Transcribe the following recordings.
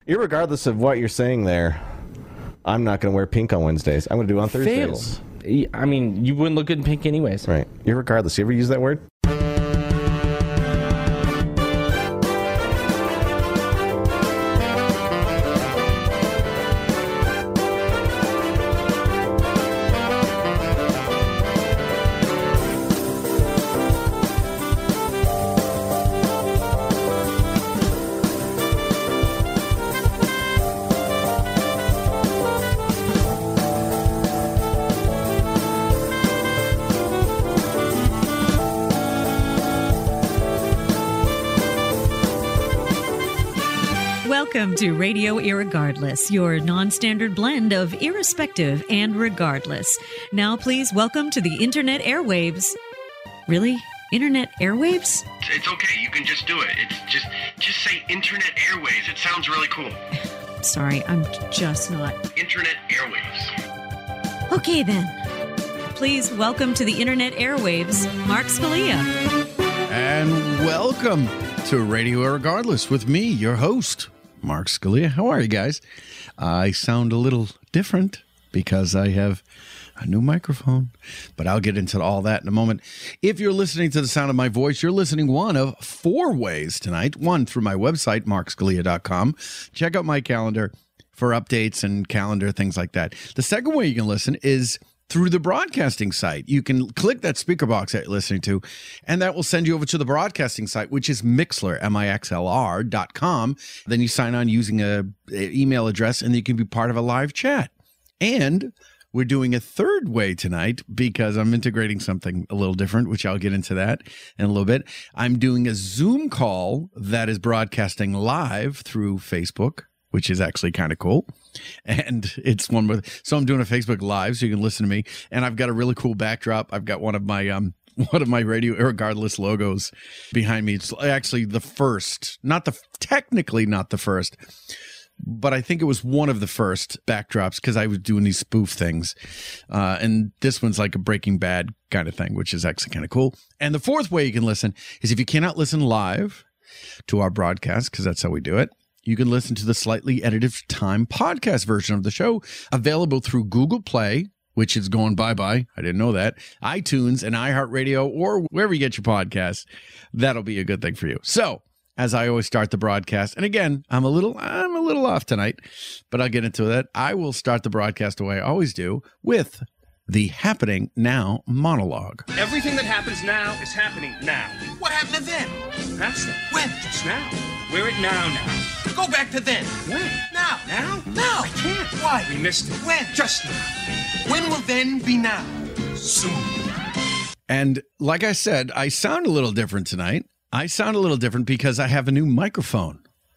Irregardless of what you're saying there, I'm not going to wear pink on Wednesdays. I'm going to do it on Thursdays. Fails. I mean, you wouldn't look good in pink anyways. Right. Irregardless. You ever use that word? Welcome to Radio Irregardless, your non-standard blend of irrespective and regardless. Now please welcome to the Internet airwaves. Really? Internet airwaves? It's okay, you can just do it. It's just say Internet Airwaves. It sounds really cool. Sorry, I'm just not. Internet Airwaves. Okay then. Please welcome to the Internet airwaves, Mark Scalia. And welcome to Radio Irregardless with me, your host, Mark Scalia. How are you guys? I sound a little different because I have a new microphone, but I'll get into all that in a moment. If you're listening to the sound of my voice, you're listening one of four ways tonight. One, through my website, markscalia.com. Check out my calendar for updates and calendar, things like that. The second way you can listen is through the broadcasting site. You can click that speaker box that you're listening to, and that will send you over to the broadcasting site, which is Mixlr, MIXLR.com. Then you sign on using an email address, and you can be part of a live chat. And we're doing a third way tonight because I'm integrating something a little different, which I'll get into that in a little bit. I'm doing a Zoom call that is broadcasting live through Facebook, which is actually kind of cool. And it's one with, so I'm doing a Facebook Live so you can listen to me. And I've got a really cool backdrop. I've got one of my Radio Irregardless logos behind me. It's actually the first, technically not the first, but I think it was one of the first backdrops because I was doing these spoof things. And this one's like a Breaking Bad kind of thing, which is actually kind of cool. And the fourth way you can listen is if you cannot listen live to our broadcast, because that's how we do it, you can listen to the slightly edited time podcast version of the show, available through Google Play, which is going bye-bye. I didn't know that. iTunes and iHeartRadio, or wherever you get your podcasts. That'll be a good thing for you. So, as I always start the broadcast, and again, I'm a little off tonight, but I'll get into that. I will start the broadcast the way I always do with the Happening Now monologue. Everything that happens now is happening now. What happened to then? Past then. When? Just now. We're at now. Go back to then. When? Now. Now? Now. I can't. Why? We missed it. When? Just now. When will then be now? Soon. And like I said, I sound a little different tonight. I sound a little different because I have a new microphone.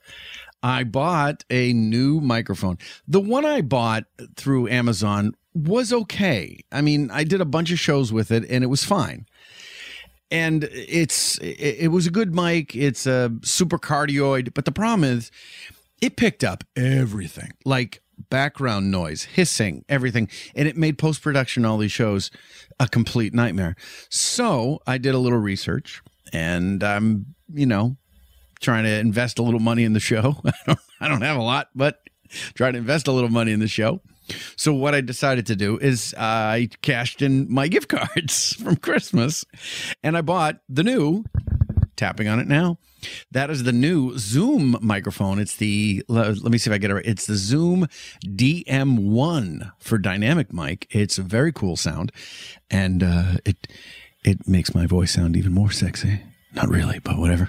I bought a new microphone. The one I bought through Amazon was okay. I mean, I did a bunch of shows with it and it was fine. And it was a good mic. It's a super cardioid. But the problem is it picked up everything, like background noise, hissing, everything. And it made post-production, all these shows, a complete nightmare. So I did a little research and I'm, trying to invest a little money in the show. I don't have a lot, but trying to invest a little money in the show. So what I decided to do is I cashed in my gift cards from Christmas and I bought the new, tapping on it now, that is the new Zoom microphone. It's the, let me see if I get it right. It's the Zoom DM1 for dynamic mic. It's a very cool sound and it makes my voice sound even more sexy. Not really, but whatever.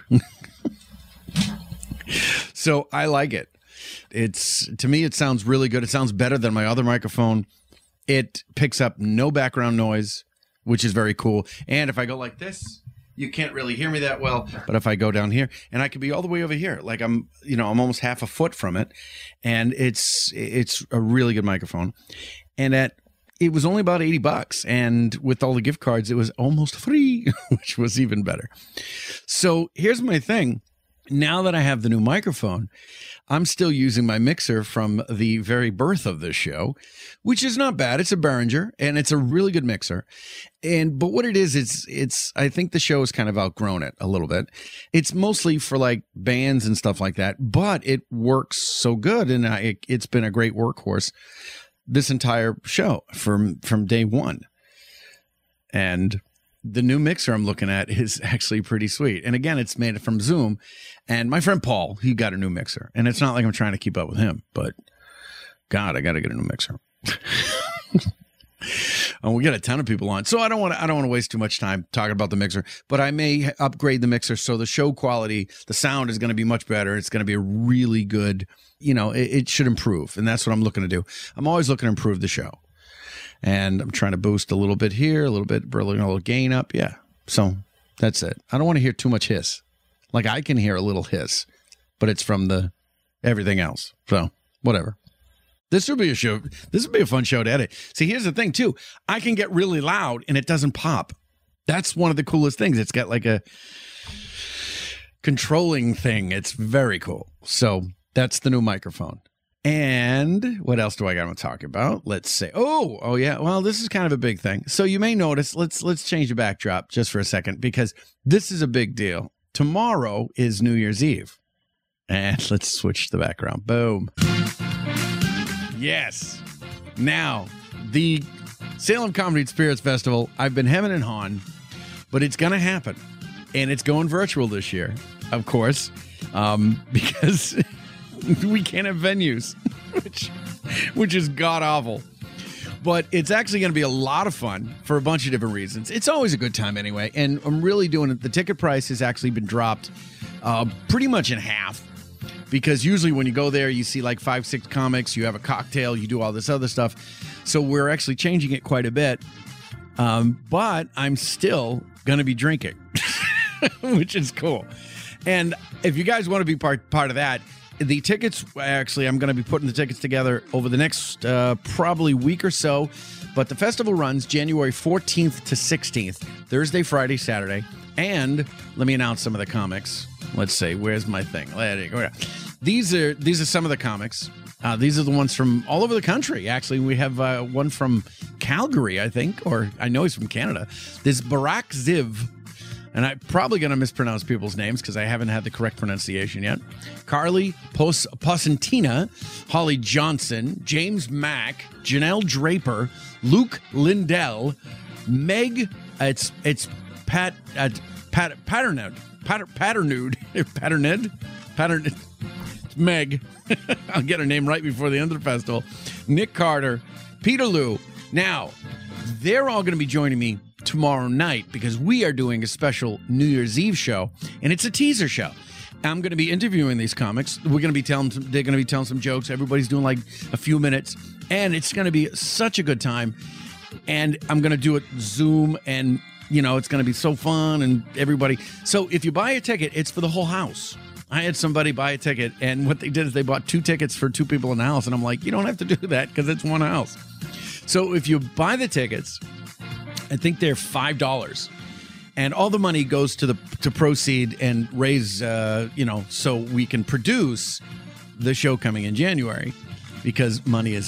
So I like it. To me, it sounds really good. It sounds better than my other microphone. It picks up no background noise, which is very cool. And if I go like this, you can't really hear me that well. But if I go down here, and I could be all the way over here, like I'm almost half a foot from it. And it's a really good microphone. And it was only about $80. And with all the gift cards, it was almost free, which was even better. So here's my thing. Now that I have the new microphone, I'm still using my mixer from the very birth of this show, which is not bad. It's a Behringer, and it's a really good mixer. But what it is, it's I think the show has kind of outgrown it a little bit. It's mostly for like bands and stuff like that, but it works so good, and it's been a great workhorse this entire show from day one. And the new mixer I'm looking at is actually pretty sweet. And again, it's made from Zoom. And my friend Paul, he got a new mixer. And it's not like I'm trying to keep up with him, but God, I got to get a new mixer. And we got a ton of people on. So I don't want to waste too much time talking about the mixer, but I may upgrade the mixer so the show quality, the sound is going to be much better. It's going to be a really good, it should improve. And that's what I'm looking to do. I'm always looking to improve the show. And I'm trying to boost a little bit here, a little bit, bring a little gain up. Yeah. So that's it. I don't want to hear too much hiss. Like I can hear a little hiss, but it's from the everything else. So whatever. This would be a show. This would be a fun show to edit. See, here's the thing too. I can get really loud and it doesn't pop. That's one of the coolest things. It's got like a controlling thing. It's very cool. So that's the new microphone. And what else do I got to talk about? Let's say, oh yeah. Well, this is kind of a big thing. So you may notice, let's change the backdrop just for a second, because this is a big deal. Tomorrow is New Year's Eve. And let's switch the background. Boom. Yes. Now, the Salem Comedy and Spirits Festival, I've been hemming and hawing, but it's going to happen. And it's going virtual this year, of course, because we can't have venues, which is god-awful. But it's actually going to be a lot of fun for a bunch of different reasons. It's always a good time anyway, and I'm really doing it. The ticket price has actually been dropped pretty much in half, because usually when you go there, you see like 5-6 comics, you have a cocktail, you do all this other stuff. So we're actually changing it quite a bit, but I'm still going to be drinking, which is cool. And if you guys want to be part of that, the tickets, actually, I'm going to be putting the tickets together over the next probably week or so. But the festival runs January 14th to 16th, Thursday, Friday, Saturday. And let me announce some of the comics. Let's see. Where's my thing? These are some of the comics. These are the ones from all over the country. Actually, we have one from Calgary, I think, or I know he's from Canada. There's Barak Ziv. And I'm probably going to mispronounce people's names because I haven't had the correct pronunciation yet. Carly Posentina, Holly Johnson, James Mack, Janelle Draper, Luke Lindell, Meg, it's Patternud, it's Meg. I'll get her name right before the end of the festival. Nick Carter, Peter Lou. Now, they're all going to be joining me tomorrow night because we are doing a special New Year's Eve show, and it's a teaser show. I'm going to be interviewing these comics. They're going to be telling some jokes. Everybody's doing like a few minutes, and it's going to be such a good time. And I'm going to do it Zoom, and it's going to be so fun, and everybody. So if you buy a ticket, it's for the whole house. I had somebody buy a ticket, and what they did is they bought 2 tickets for 2 people in the house, and I'm like, you don't have to do that because it's one house. So if you buy the tickets, I think they're $5, and all the money goes to proceed and raise, so we can produce the show coming in January, because money's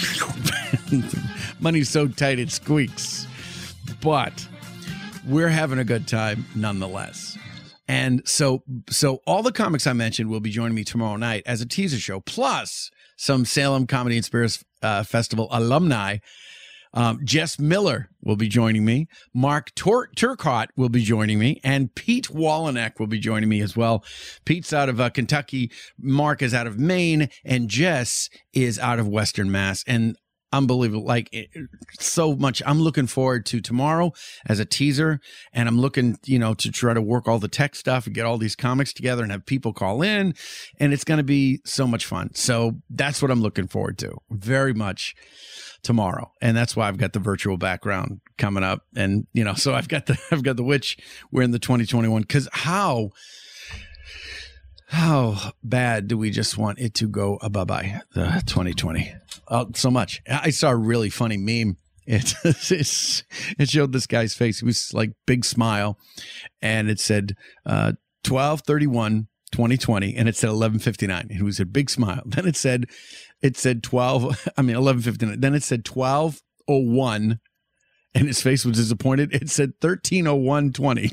so tight it squeaks. But we're having a good time nonetheless. And so all the comics I mentioned will be joining me tomorrow night as a teaser show, plus some Salem Comedy and Spirits Festival alumni. Jess Miller will be joining me. Mark Turcott will be joining me. And Pete Wallneck will be joining me as well. Pete's out of Kentucky. Mark is out of Maine. And Jess is out of Western Mass. And unbelievable. So much. I'm looking forward to tomorrow as a teaser. And I'm looking, to try to work all the tech stuff and get all these comics together and have people call in. And it's going to be so much fun. So that's what I'm looking forward to very much tomorrow. And that's why I've got the virtual background coming up. And, so I've got the witch. We're in the 2021. Because how bad do we just want it to go bye-bye, the 2020? So much. I saw a really funny meme. It showed this guy's face. He was like big smile. And it said, 12/31, 2020, and it said 11:59. It was a big smile. Then it said 11:59. Then it said 12:01, and his face was disappointed. It said 13:01:20.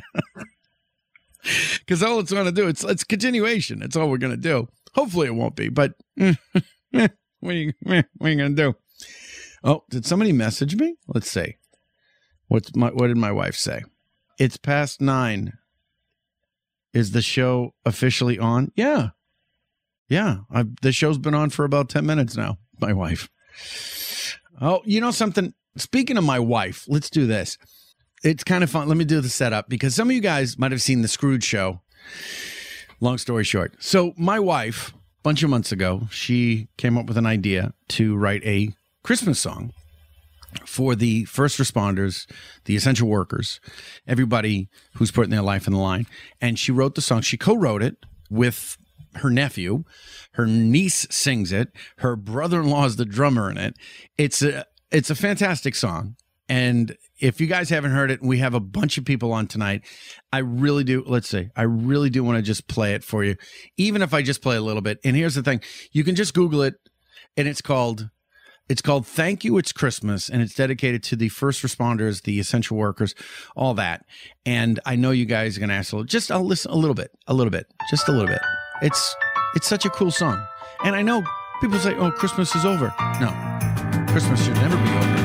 Because all it's going to do, it's continuation. That's all we're going to do. Hopefully it won't be, but what are you going to do? Oh, did somebody message me? Let's see. What did my wife say? It's past 9. Is the show officially on? Yeah. The show's been on for about 10 minutes now, my wife. Oh, you know something? Speaking of my wife, let's do this. It's kind of fun. Let me do the setup because some of you guys might have seen The Scrooge Show. Long story short. So my wife, a bunch of months ago, she came up with an idea to write a Christmas song for the first responders, the essential workers, everybody who's putting their life on the line. And she wrote the song. She co-wrote it with her nephew. Her niece sings it. Her brother-in-law is the drummer in it. It's a fantastic song. And if you guys haven't heard it, we have a bunch of people on tonight. I really do want to just play it for you, even if I just play a little bit. And here's the thing. You can just Google it, and it's called Thank You, It's Christmas, and it's dedicated to the first responders, the essential workers, all that. And I know you guys are going to ask, I'll listen a little bit, just a little bit. It's such a cool song. And I know people say, oh, Christmas is over. No, Christmas should never be over.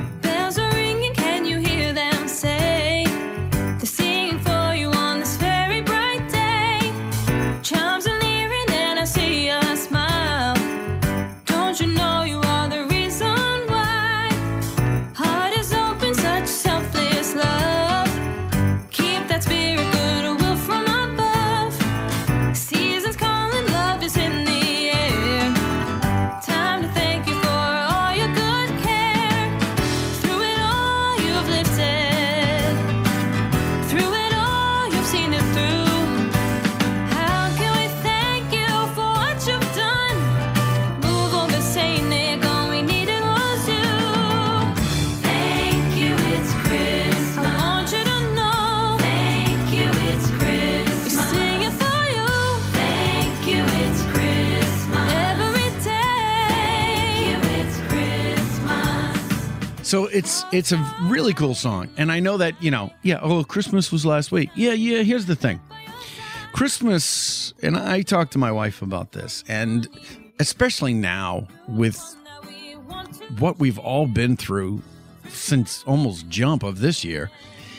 So it's a really cool song. And I know that, Christmas was last week. Yeah, here's the thing. Christmas, and I talked to my wife about this, and especially now with what we've all been through since almost jump of this year,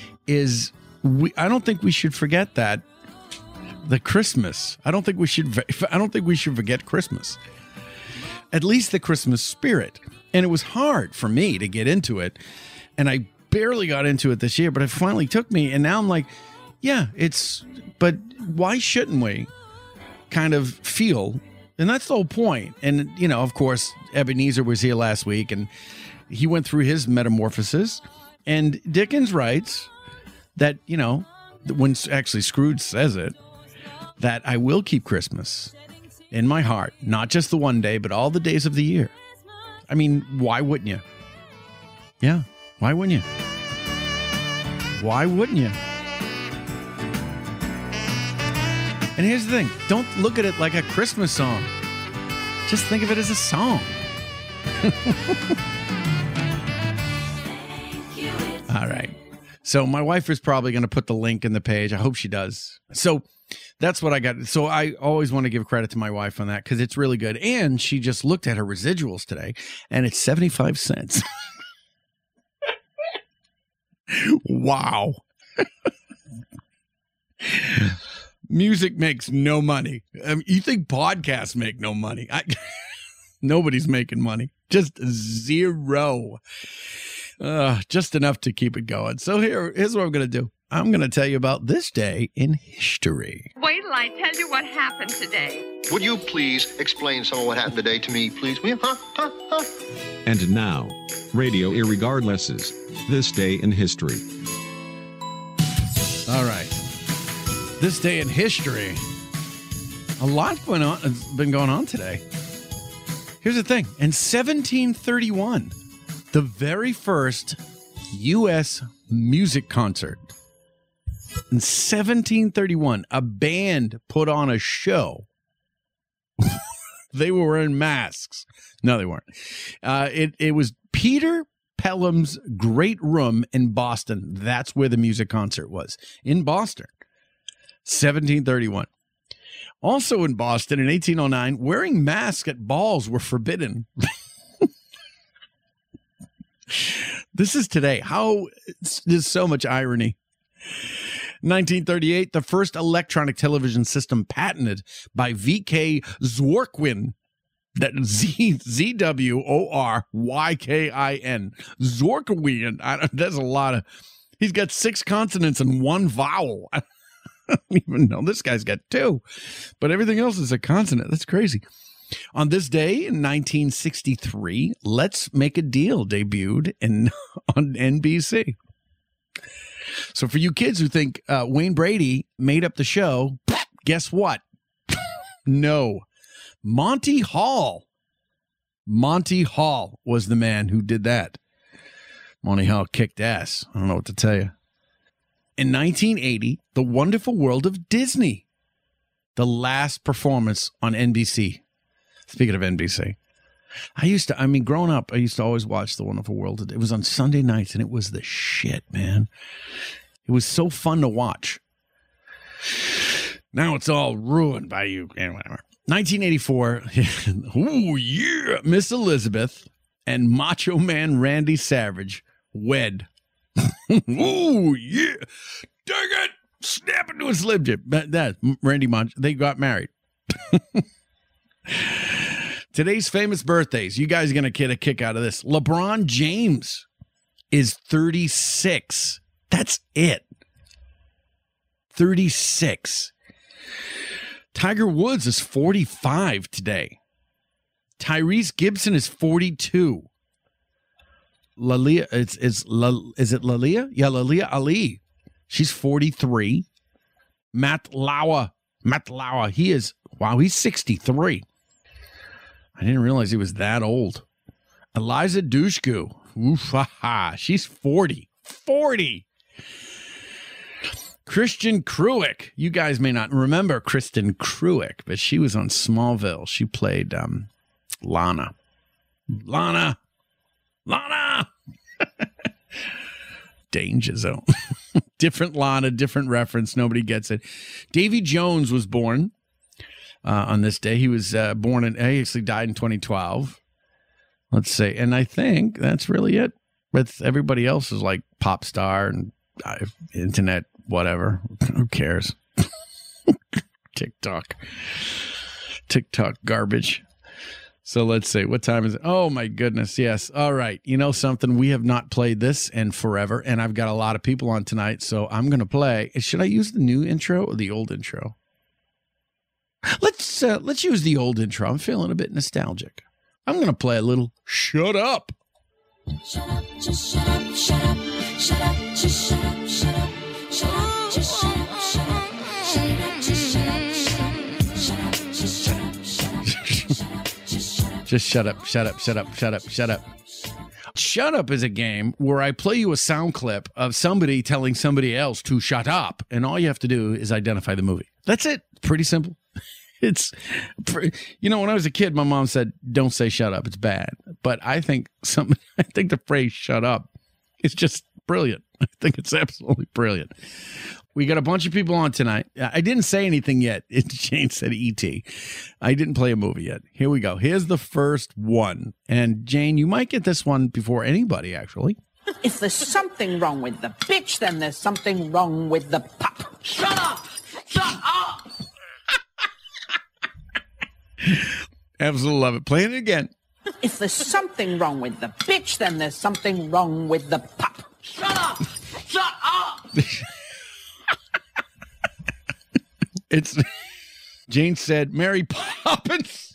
I don't think we should forget that the Christmas. I don't think we should forget Christmas. At least the Christmas spirit. And it was hard for me to get into it. And I barely got into it this year, but it finally took me. And now I'm like, but why shouldn't we kind of feel? And that's the whole point. And, of course, Ebenezer was here last week and he went through his metamorphosis. And Dickens writes that, when actually Scrooge says it, that I will keep Christmas in my heart, not just the one day, but all the days of the year. I mean, why wouldn't you? Yeah, why wouldn't you? Why wouldn't you? And here's the thing. Don't look at it like a Christmas song. Just think of it as a song. All right. So my wife is probably going to put the link in the page. I hope she does. So that's what I got. So I always want to give credit to my wife on that because it's really good. And she just looked at her residuals today, and it's 75 cents. Wow. Music makes no money. You think podcasts make no money? Nobody's making money. Just zero. Just enough to keep it going. So here's what I'm going to do. I'm going to tell you about this day in history. Wait till I tell you what happened today. Would you please explain some of what happened today to me, please? Will you? And now, Radio Irregardless's This Day in History. All right. This day in history. A lot has been going on today. Here's the thing. In 1731, the very first U.S. music concert In 1731, a band put on a show. They were wearing masks. No, they weren't. It was Peter Pelham's Great Room in Boston. That's where the music concert was, in Boston. 1731. Also in Boston in 1809, wearing masks at balls were forbidden. This is today. There's so much irony. 1938, the first electronic television system patented by V.K. Zworkin. That Z-W-O-R-Y-K-I-N. Zworkin. There's a lot of... He's got 6 consonants and 1 vowel. I don't even know. This guy's got 2. But everything else is a consonant. That's crazy. On this day in 1963, Let's Make a Deal debuted on NBC. So for you kids who think Wayne Brady made up the show, guess what? No. Monty Hall. Monty Hall was the man who did that. Monty Hall kicked ass. I don't know what to tell you. In 1980, The Wonderful World of Disney. The last performance on NBC. Speaking of NBC. Growing up, I used to always watch The Wonderful World. It was on Sunday nights, and it was the shit, man. It was so fun to watch. Now it's all ruined by you. Anyway, whatever. 1984. Ooh, yeah. Miss Elizabeth and Macho Man Randy Savage wed. Ooh, yeah. Dang it. Snap into a Slim Jim. That Randy Macho. They got married. Today's famous birthdays. You guys are going to get a kick out of this. LeBron James is 36. That's it. 36. Tiger Woods is 45 today. Tyrese Gibson is 42. Lalia, is it Lalia? Yeah, Lalia Ali. She's 43. Matt Lauer, he's 63. I didn't realize he was that old. Eliza Dushku, she's 40. 40. Kristen Cruick. You guys may not remember Kristen Cruick, but she was on Smallville. She played Lana. Danger Zone. Different Lana, different reference. Nobody gets it. Davy Jones was born on this day. He was he actually died in 2012. Let's see. And I think that's really it. With everybody else is like pop star and internet, whatever. Who cares? TikTok garbage. So let's see. What time is it? Oh, my goodness. Yes. All right. You know something? We have not played this in forever, and I've got a lot of people on tonight, so I'm going to play. Should I use the new intro or the old intro? Let's use the old intro. I'm feeling a bit nostalgic. I'm going to play a little Shut Up. Shut up, just shut up, shut up, shut up, just shut up, shut up, shut up, just shut up, shut up, shut up, just shut up, shut up, shut up, just shut up, shut up, shut up, just shut up. Just shut up, shut up, shut up, shut up, shut up. Shut Up is a game where I play you a sound clip of somebody telling somebody else to shut up, and all you have to do is identify the movie. That's it. Pretty simple. It's, when I was a kid, my mom said, "Don't say shut up; it's bad." But I think the phrase "shut up" is just brilliant. I think it's absolutely brilliant. We got a bunch of people on tonight. I didn't say anything yet. Jane said E.T. I didn't play a movie yet. Here we go. Here's the first one. And Jane, you might get this one before anybody, actually. If there's something wrong with the bitch, then there's something wrong with the pup. Shut up! Shut up! Absolutely love it. Play it again. If there's something wrong with the bitch, then there's something wrong with the pup. Shut up! Shut up! Jane said, Mary Poppins.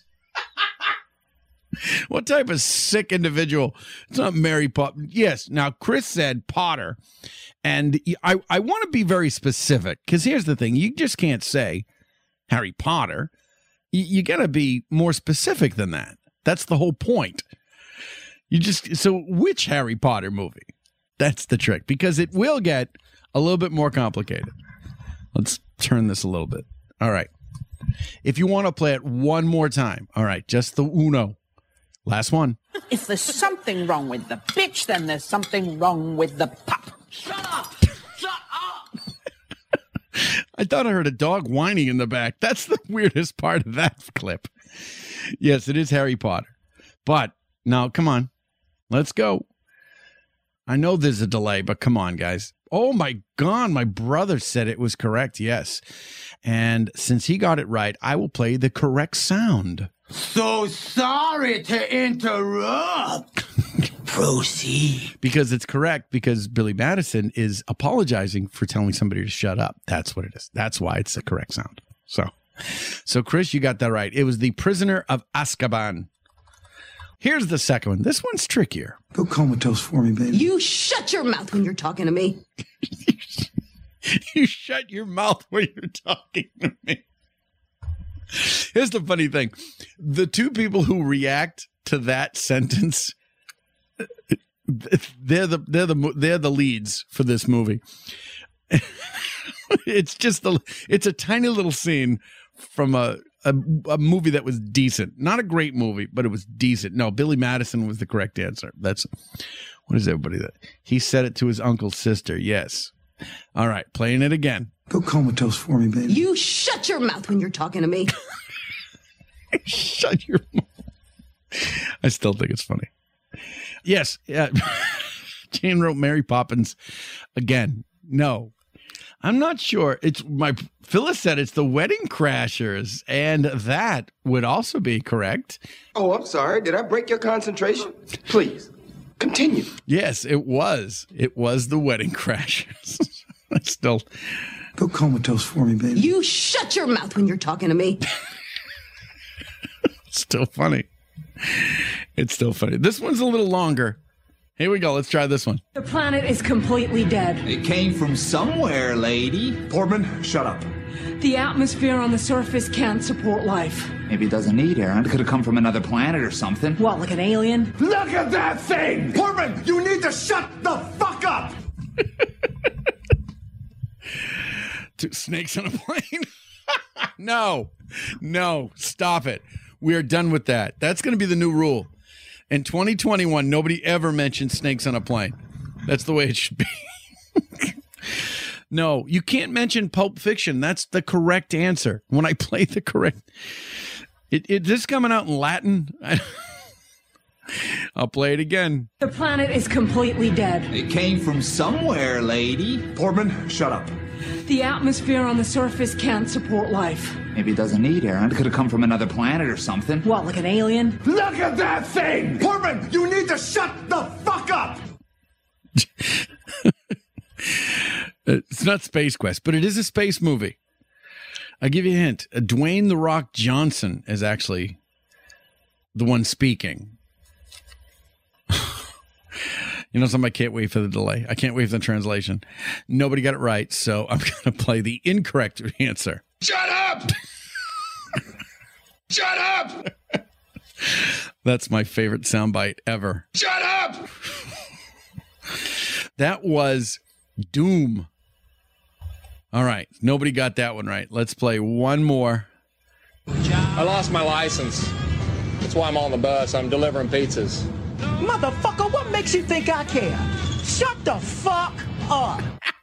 What type of sick individual? It's not Mary Poppins. Yes. Now, Chris said Potter. And I want to be very specific because here's the thing. You just can't say Harry Potter. You got to be more specific than that. That's the whole point. So which Harry Potter movie? That's the trick because it will get a little bit more complicated. Let's turn this a little bit. All right. If you want to play it one more time, all right, just the uno. Last one. If there's something wrong with the bitch, then there's something wrong with the pup. Shut up! Shut up! I thought I heard a dog whining in the back. That's the weirdest part of that clip. Yes, it is Harry Potter. But now, come on. Let's go. I know there's a delay, but come on, guys. Oh, my God. My brother said it was correct. Yes. And since he got it right, I will play the correct sound. So sorry to interrupt. Proceed. Because it's correct, because Billy Madison is apologizing for telling somebody to shut up. That's what it is. That's why it's the correct sound. So Chris, you got that right. It was The Prisoner of Azkaban. Here's the second one. This one's trickier. Go comatose for me, baby. You shut your mouth when you're talking to me. You shut your mouth when you're talking to me. Here's the funny thing. The two people who react to that sentence, they're the leads for this movie. It's a tiny little scene from a movie that was decent. Not a great movie, but it was decent. No, Billy Madison was the correct answer. What is everybody that? He said it to his uncle's sister. Yes. All right, playing it again. Go comatose for me, baby. You shut your mouth when you're talking to me. Shut your mouth. I still think it's funny. Yes. Yeah. Jane wrote Mary Poppins again. No. I'm not sure. Phyllis said it's the Wedding Crashers, and that would also be correct. Oh, I'm sorry. Did I break your concentration? Please, continue. Yes, it was. It was the Wedding Crashers. I still... Go comatose for me, baby. You shut your mouth when you're talking to me. Still funny. It's still funny. This one's a little longer. Here we go. Let's try this one. The planet is completely dead. It came from somewhere, lady. Portman, shut up. The atmosphere on the surface can't support life. Maybe it doesn't need air. It could have come from another planet or something. What, like an alien? Look at that thing! Portman, you need to shut the fuck up! Snakes on a plane? No, stop it. We are done with that. That's going to be the new rule. In 2021, nobody ever mentioned snakes on a plane. That's the way it should be. No, you can't mention Pulp Fiction. That's the correct answer. When I play the correct... Is this coming out in Latin? I'll play it again. The planet is completely dead. It came from somewhere, lady. Portman, shut up. The atmosphere on the surface can't support life. Maybe it doesn't need air. It could have come from another planet or something. What, like an alien? Look at that thing! Portman, you need to shut the fuck up! It's not Space Quest, but it is a space movie. I'll give you a hint. Dwayne "The Rock" Johnson is actually the one speaking. You know something? I can't wait for the delay. I can't wait for the translation. Nobody got it right, so I'm going to play the incorrect answer. Shut up! Shut up! That's my favorite soundbite ever. Shut up! That was Doom. All right. Nobody got that one right. Let's play one more. I lost my license. That's why I'm on the bus. I'm delivering pizzas. Motherfucker, what makes you think I care? Shut the fuck up.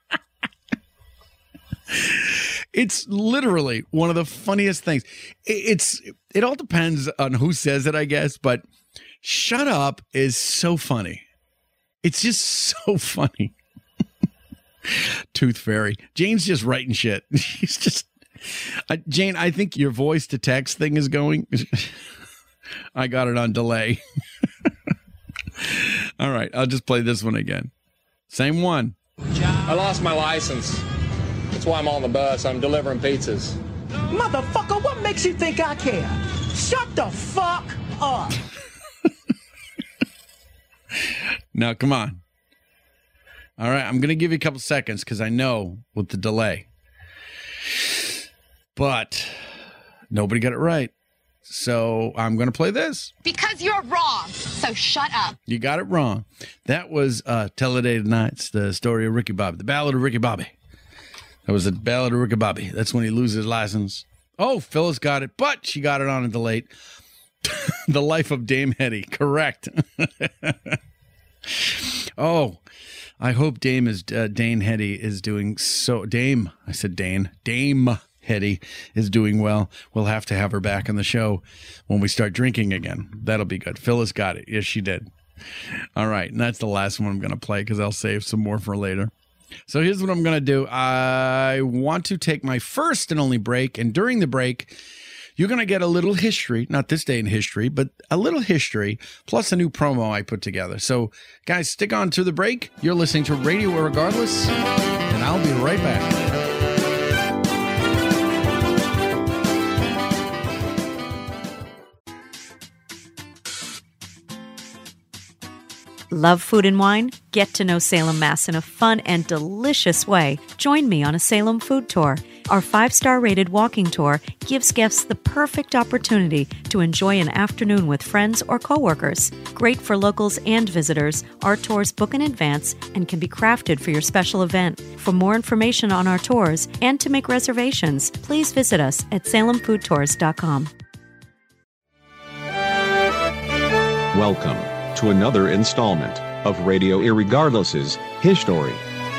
It's literally one of the funniest things. It all depends on who says it, I guess, but shut up is so funny. It's just so funny. Tooth Fairy. Jane's just writing shit. She's just... Jane, I think your voice to text thing is going. I got it on delay. All right, I'll just play this one again. Same one. I lost my license. That's why I'm on the bus. I'm delivering pizzas. Motherfucker, what makes you think I care? Shut the fuck up. Now, come on. All right, I'm going to give you a couple seconds because I know with the delay. But nobody got it right. So I'm going to play this. Because you're wrong, so shut up. You got it wrong. That was Teledated Nights, the story of Ricky Bobby, the Ballad of Ricky Bobby. That was the Ballad of Ricky Bobby. That's when he loses his license. Oh, Phyllis got it, but she got it on at the late. The Life of Dame Hetty. Correct. Oh, I hope Dame Hetty is doing so. Dame Hetty is doing well. We'll have to have her back on the show when we start drinking again. That'll be good. Phyllis got it. Yes, she did. All right, and that's the last one I'm going to play because I'll save some more for later. So here's what I'm going to do. I want to take my first and only break, and during the break, you're going to get a little history, not this day in history, but a little history, plus a new promo I put together. So, guys, stick on to the break. You're listening to Radio Irregardless, and I'll be right back. Love food and wine? Get to know Salem, Mass in a fun and delicious way. Join me on a Salem food tour. Our 5-star rated walking tour gives guests the perfect opportunity to enjoy an afternoon with friends or coworkers. Great for locals and visitors, our tours book in advance and can be crafted for your special event. For more information on our tours and to make reservations, please visit us at salemfoodtours.com. Welcome to another installment of Radio Irregardless's History.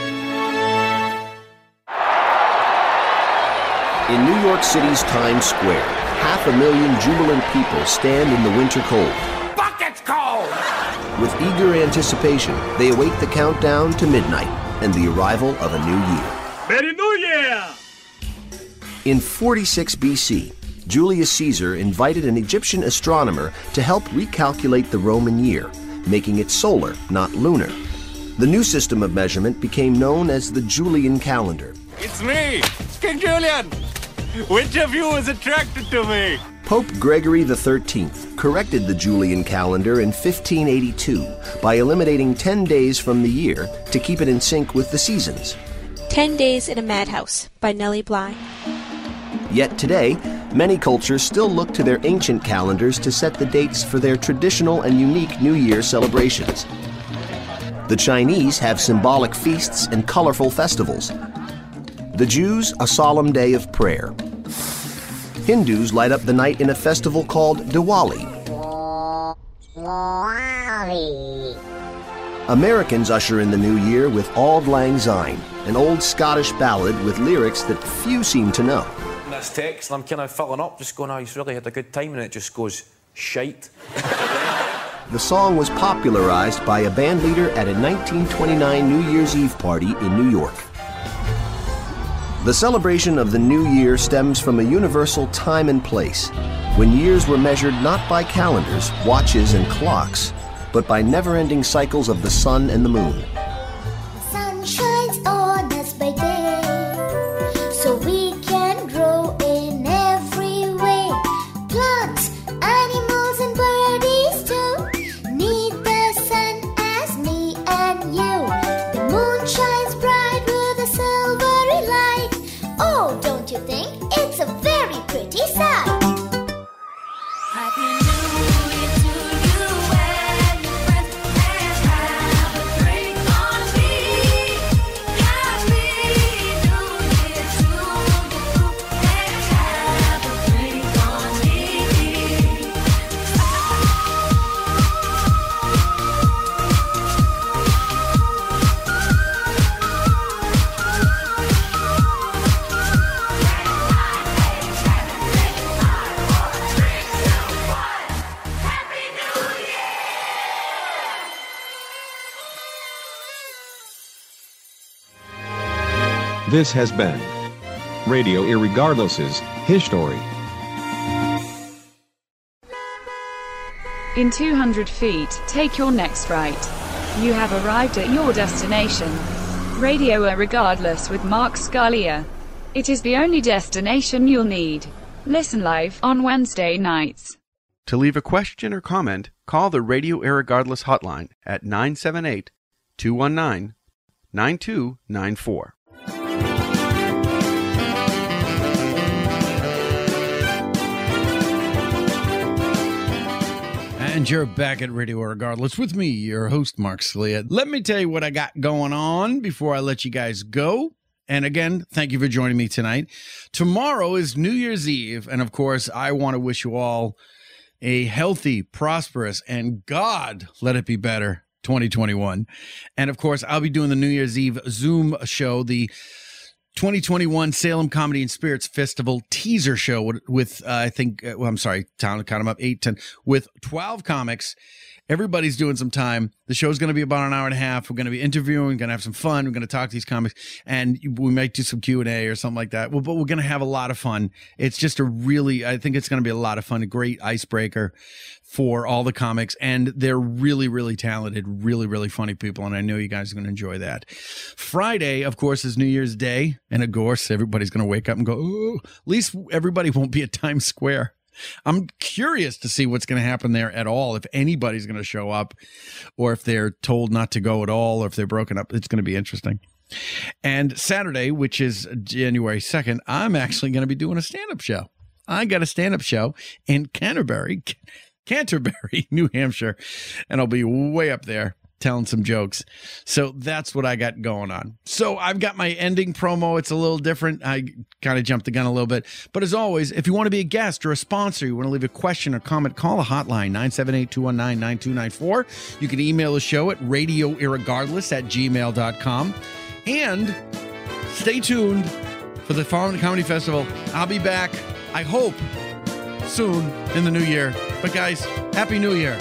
In New York City's Times Square, 500,000 jubilant people stand in the winter cold. Buckets cold! With eager anticipation, they await the countdown to midnight and the arrival of a new year. Merry New Year! In 46 BC, Julius Caesar invited an Egyptian astronomer to help recalculate the Roman year, making it solar, not lunar. The new system of measurement became known as the Julian calendar. It's me, King Julian! Which of you is attracted to me? Pope Gregory XIII corrected the Julian calendar in 1582 by eliminating 10 days from the year to keep it in sync with the seasons. 10 Days in a Madhouse by Nellie Bly. Yet today, many cultures still look to their ancient calendars to set the dates for their traditional and unique New Year celebrations. The Chinese have symbolic feasts and colorful festivals. The Jews, a solemn day of prayer. Hindus light up the night in a festival called Diwali. Americans usher in the new year with Auld Lang Syne, an old Scottish ballad with lyrics that few seem to know. This text, and I'm kind of filling up, just going, oh, he's really had a good time, and it just goes, shite. The song was popularized by a band leader at a 1929 New Year's Eve party in New York. The celebration of the new year stems from a universal time and place, when years were measured not by calendars, watches, and clocks, but by never-ending cycles of the sun and the moon. The sun shines on us by day, so we can grow in every way. Plants, animals, and birdies too need the sun as me and you. The moon shines bright with a silvery light. Oh, don't you think it's a very pretty sight? Happy New Year to you and your friends, and have a drink on me. Happy New Year to you and have a drink on me. This has been Radio Irregardless's History. In 200 feet, take your next right. You have arrived at your destination. Radio Irregardless with Mark Scalia. It is the only destination you'll need. Listen live on Wednesday nights. To leave a question or comment, call the Radio Irregardless hotline at 978-219-9294. And you're back at Radio Irregardless with me, your host, Mark Scalia. Let me tell you what I got going on before I let you guys go. And again, thank you for joining me tonight. Tomorrow is New Year's Eve. And of course, I want to wish you all a healthy, prosperous, and God, let it be better 2021. And of course, I'll be doing the New Year's Eve Zoom show, the 2021 Salem Comedy and Spirits Festival teaser show with count them up, 8, 10, with 12 comics. Everybody's doing some time. The show's going to be about an hour and a half. We're going to be interviewing, going to have some fun. We're going to talk to these comics, and we might do some Q&A or something like that. But we're going to have a lot of fun. It's just I think it's going to be a lot of fun, a great icebreaker for all the comics. And they're really, really talented, really, really funny people. And I know you guys are going to enjoy that. Friday, of course, is New Year's Day. And of course, everybody's going to wake up and go, oh, at least everybody won't be at Times Square. I'm curious to see what's going to happen there at all, if anybody's going to show up or if they're told not to go at all or if they're broken up. It's going to be interesting. And Saturday, which is January 2nd, I'm actually going to be doing a stand-up show. I got a stand-up show in Canterbury, New Hampshire, and I'll be way up there telling some jokes. So that's what I got going on. So I've got my ending promo. It's a little different. I kind of jumped the gun a little bit. But as always, if you want to be a guest or a sponsor, you want to leave a question or comment, call the hotline, 978-219-9294. You can email the show at radioirregardless@gmail.com. And stay tuned for the Fallen Comedy Festival. I'll be back, I hope, soon in the new year. But guys, Happy New Year.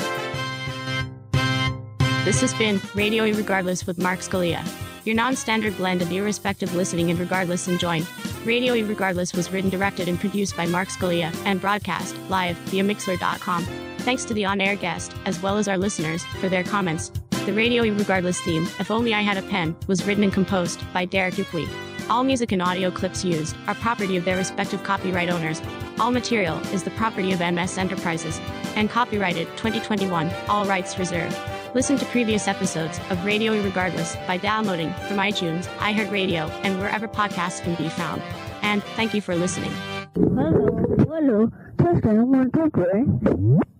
This has been Radio Irregardless with Mark Scalia, your non-standard blend of irrespective listening and regardless enjoying. Radio Irregardless was written, directed, and produced by Mark Scalia and broadcast live via Mixler.com. Thanks to the on-air guest, as well as our listeners, for their comments. The Radio Irregardless theme, If Only I Had a Pen, was written and composed by Derek Dupuy. All music and audio clips used are property of their respective copyright owners. All material is the property of MS Enterprises and copyrighted 2021, all rights reserved. Listen to previous episodes of Radio Irregardless by downloading from iTunes, iHeartRadio, and wherever podcasts can be found. And thank you for listening. Hello, test 1, 2, 3.